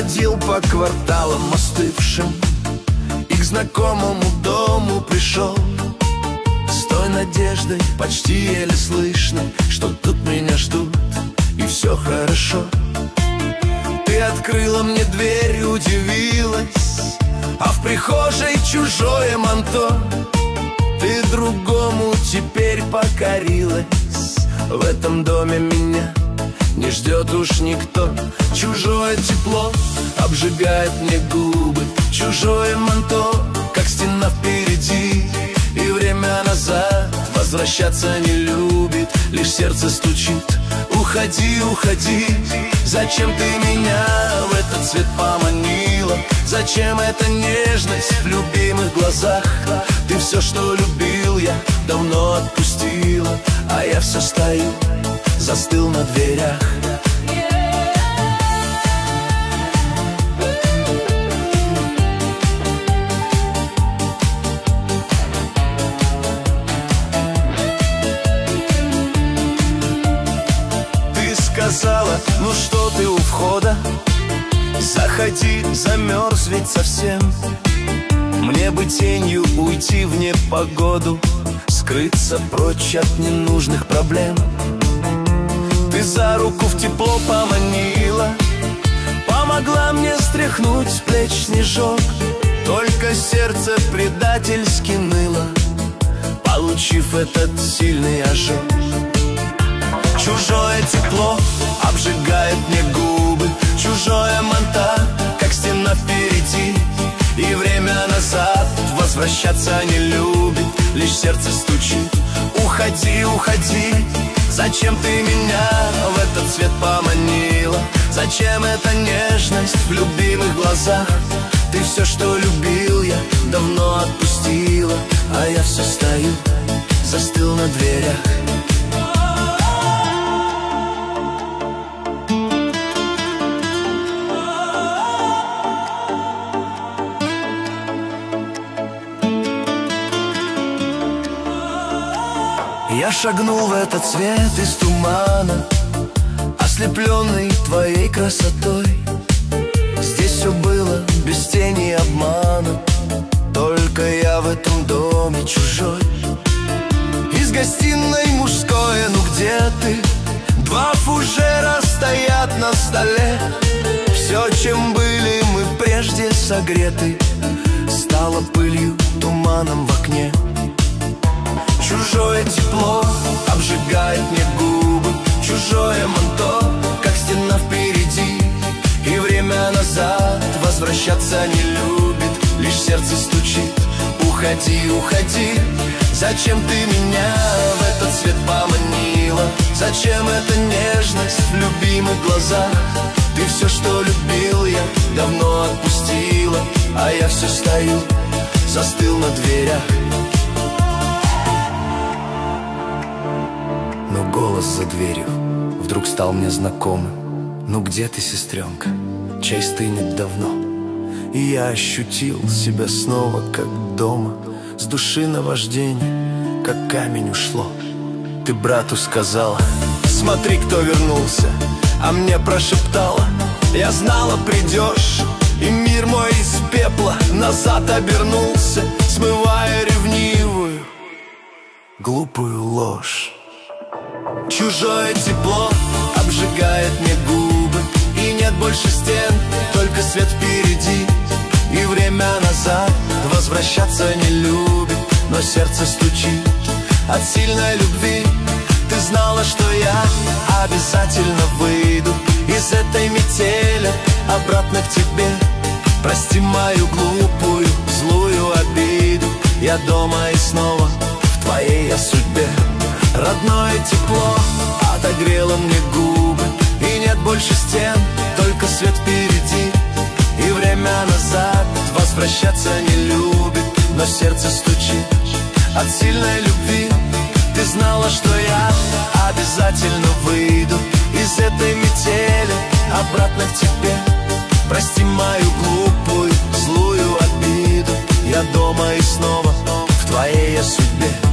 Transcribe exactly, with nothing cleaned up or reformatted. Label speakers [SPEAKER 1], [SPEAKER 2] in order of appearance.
[SPEAKER 1] бродил по кварталам остывшим и к знакомому дому пришел с той надеждой, почти еле слышной, что тут меня ждут и все хорошо. Ты открыла мне дверь и удивилась, а в прихожей чужое манто. Ты другому теперь покорилась, в этом доме меня не ждет уж никто. Чужое тепло обжигает мне губы, чужое манто, как стена впереди, и время назад возвращаться не любит, лишь сердце стучит. Уходи, уходи, зачем ты меня в этот цвет поманила? Зачем эта нежность в любимых глазах? Ты все, что любил, я давно отпустила, а я все стою, застыл на дверях. Сказала, ну что ты у входа, заходи, замерз ведь совсем. Мне бы тенью уйти в непогоду, скрыться прочь от ненужных проблем. Ты за руку в тепло поманила, помогла мне стряхнуть с плеч снежок. Только сердце предательски ныло, получив этот сильный ожог. Чужое тепло обжигает мне губы, чужое манто, как стена впереди, и время назад возвращаться не любит, лишь сердце стучит. Уходи, уходи, зачем ты меня в этот цвет поманила? Зачем эта нежность в любимых глазах? Ты все, что любил, я давно отпустила, а я все стою, застыл на дверях. Я шагнул в этот свет из тумана, ослепленный твоей красотой. Здесь все было без тени обмана, только я в этом доме чужой. Из гостиной мужское, ну где ты? Два фужера стоят на столе. Все, чем были мы прежде согреты, стало пылью, туманом в окне. Чужое тепло обжигает мне губы, чужое манто, как стена впереди, и время назад возвращаться не любит, лишь сердце стучит. Уходи, уходи, зачем ты меня в этот цвет поманила? Зачем эта нежность в любимых глазах? Ты все, что любил, я давно отпустила, а я все стою, застыл на дверях. Но голос за дверью вдруг стал мне знакомым. Ну где ты, сестренка? Чай стынет давно. И я ощутил себя снова как дома. С души наваждение, как камень ушло. Ты брату сказала: смотри, кто вернулся. А мне прошептала: я знала, придешь. И мир мой из пепла назад обернулся, смывая ревнивую, глупую ложь. Чужое тепло обжигает мне губы, и нет больше стен, только свет впереди, и время назад возвращаться не любит, но сердце стучит от сильной любви. Ты знала, что я обязательно выйду из этой метели обратно к тебе. Прости мою глупую, злую обиду, я дома и снова в твоей я судьбе. Родное тепло отогрело мне губы, и нет больше стен, только свет впереди, и время назад возвращаться не любит, но сердце стучит от сильной любви. Ты знала, что я обязательно выйду из этой метели обратно к тебе. Прости мою глупую, злую обиду, я дома и снова в твоей я судьбе.